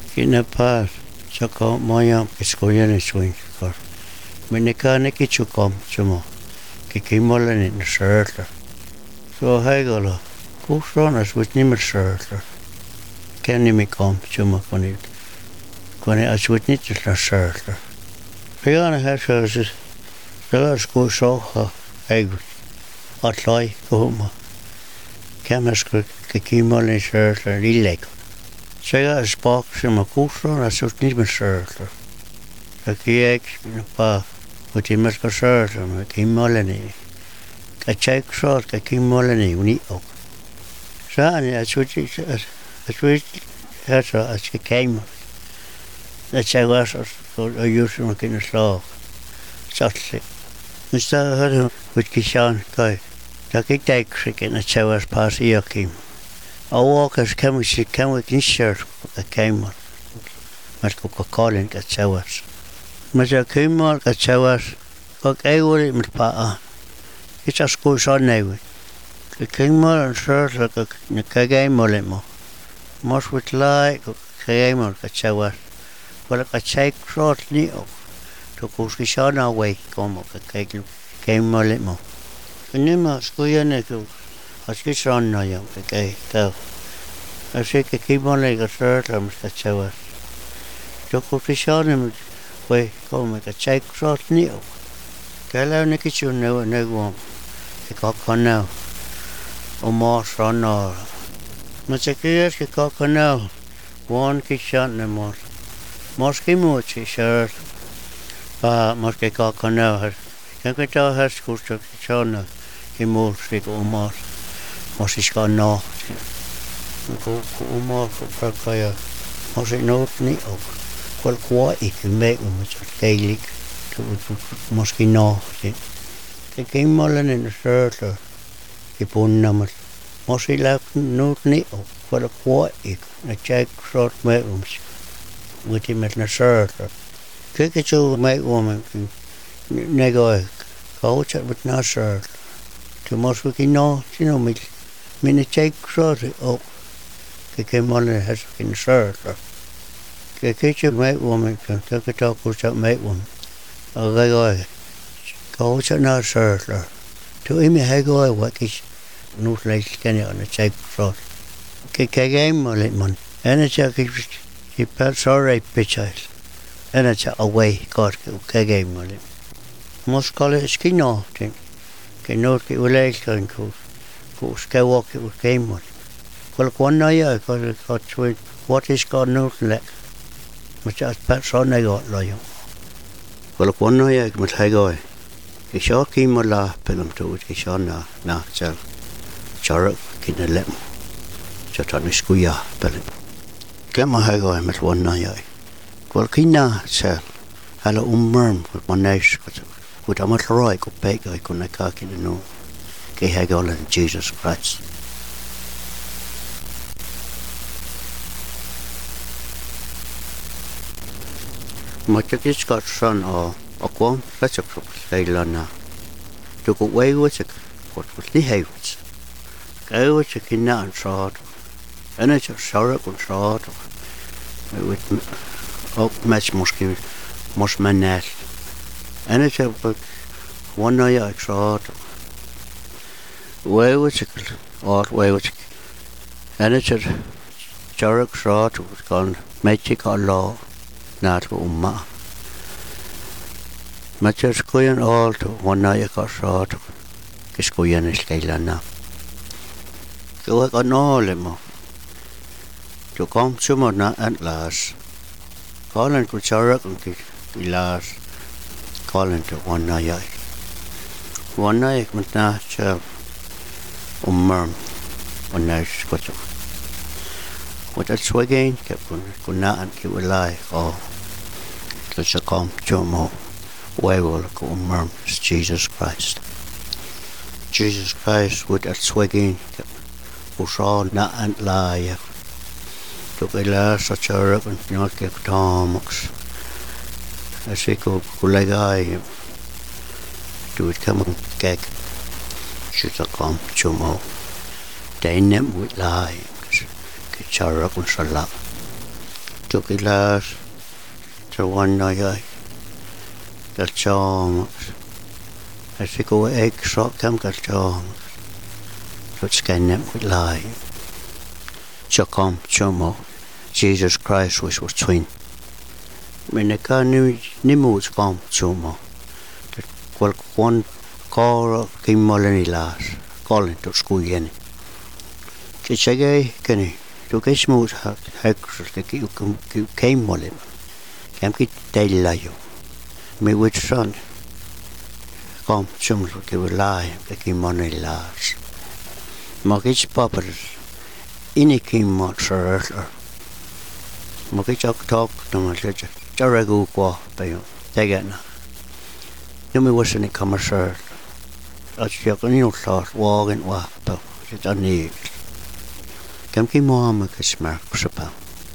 Kina pas saka maya kiskoyane swing kar. Minikane kichukom sumo. Kikimolani na shirtler. So hegala. Kusronas with nimmer shirtler. Kenny me kom sumo konit. Kone as with nit na shirtler. Pegana hashas. Dalas go soha egg. Atlai kohuma. Kemaskuk kikimolani shirtler lileg. Sega spark sumo kusronas with nimmer shirtler. Kiek pa with him as shirtler. Kimolani. A check short, a kimolani, uni oak. Sani, I switched her as she came. That's I was a usual in a slaw. Softly. Mr. Hudden with Kishan Kai. Taki take trick in a chowers pass Eokim. A walkers come with she came with his shirt, a came. Must go calling at chowers. Mr. Kimor at chowers. Cock a worry with pa. It's just goes on now. The king more and shirt like a kagay molemo. Most with lie, kagay more, a shower. Well, a check short neo. To Kuskishana away, come up a kagay molemo. The Nima Skuyaneko, a skishon no young, a gay cow. I shake a keep on like a shirt, I'm a shower. To Kuskishana way, come like a check short neo. Kala Nikichu no one. The cock on now. O Mars on all. Machakias the cock on now. One kishan no more. Moski mochi shirt. Moski cock on now. Can't get out her school to China. He moves sick o Mars. Moski's gone now. Go o Mars for Prakaya. Moski not ni oak. Well, quite it can make them with a gaelic to Moski now. The king mullen in the shirtler. Keep on numbers. Mostly like note needle for the quarter. A check short measurements with him at the shirtler. Kick it to make woman. Nego. Coach it with no shirt. To most we can know, you know me. Mean a check short up. Kick him mullen has in the shirtler. Kick it to make woman. Kick it up with that make woman. A nego. Coach at no shirtler. To him, I go a wackish, no place can on a check shot. Kick a game, man. And a check he pets sorry pitches. And a check away, got a game, man. Most call it a skin off thing. Can not get a leg going cool. Go skywalk it with game, man. Well, one night I got a got to what is got no leg. Which I pets on I got lion. Well, one night I must hang away. Cái số khi mà la pelum tu cái số na chal chara kina lem cho thằng skuya pelum cái mà hay gọi mà one na vậy còn kina chal hala merm with one nice with amat roi ko pe cái con này cả kina no cái hay gọi là Jesus Christ. Mà cái Scott son ở quán rất chụp đây là na tôi cũng quay quá chứ còn đi hay cái quá chứ khi nào sao anh ấy sao rồi cũng sao with match most manage anh ấy chụp one night sao quay quá chứ quay quá chứ anh ấy chụp sao rồi sao còn mấy chiếc con lò nát của umma. Ma c'è scoian alto, one night got shot, che scoian il scailana. Che vuoi con ole mo? Tu com sumo na at last. Calling to chara con che last. Calling to one night. One night mit na c'è merm. One night scocho. What that's again, che con na an che vuoi oh. To c'è com sumo. Why will go merm is Jesus Christ. Jesus Christ with that swagging who saw not and lie. Took a last such a reckon not get Thomas. I say go like I do it come on gag. Should I come to mo? They never would lie. Get your reckon so love. took it last to one night. Got John. As they go egg shot, come got John. But scan them with lie. Chacom, Chomo. Jesus Christ was twin. When the car ni moves come, Chomo. Well, one call came Molly last. Calling to school yen. Kitchagay, Kenny. To get smooth hackers, you came Molly. Can't get daily lie. Me with son. Come, Chomo, give a lie. They came money last. Mortgage poppers. Inni came much earlier. Mortgage talk to my sister. Jaragu qua by you. Take it now. You may wasn't a commercial. As you can you start walking walk about it on the Come keep mom a smark suppose.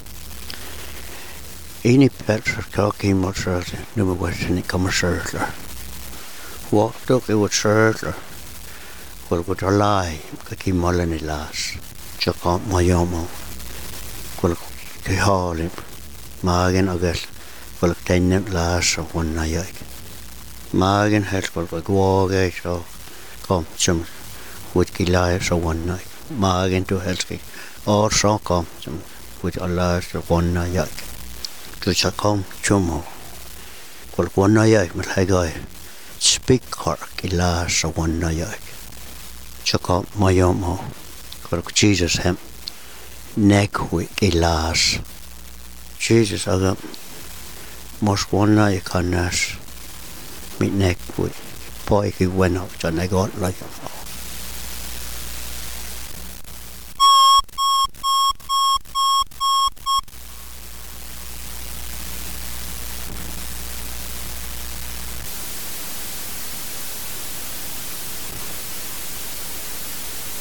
Any pets are talking much earlier. You may wasn't a commercial. Walked up it was earlier. Well, would a lie, keep mulling it last. Chuck out my yomo. Well, they haul him. Magan, I guess. Well, 10 minutes last of one night. Magan has well, go away, so come, some would kill liars of one night. Magan to Helsky. Also come, some with a last of one night. Just a come, chumo. Well, one night, but I go. Speak cork, it lasts of one night. Chuck out my yomo. Jesus him. Neck week, it lasts. Jesus, I got most one night, you can't nurse. Me neck week. Boy, he went up, and I got like